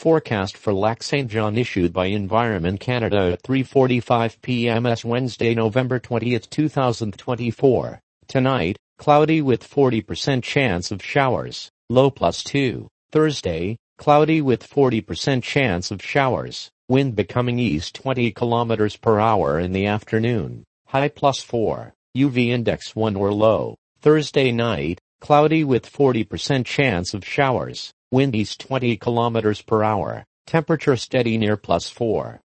Forecast for Lac Saint Jean issued by Environment Canada at 3:45 p.m. Wednesday, November 20, 2024. Tonight, cloudy with 40% chance of showers, low +2. Thursday, cloudy with 40% chance of showers, wind becoming east 20 km per hour in the afternoon, high +4. UV index 1 or low. Thursday night, cloudy with 40% chance of showers, wind east 20 km per hour, temperature steady near +4.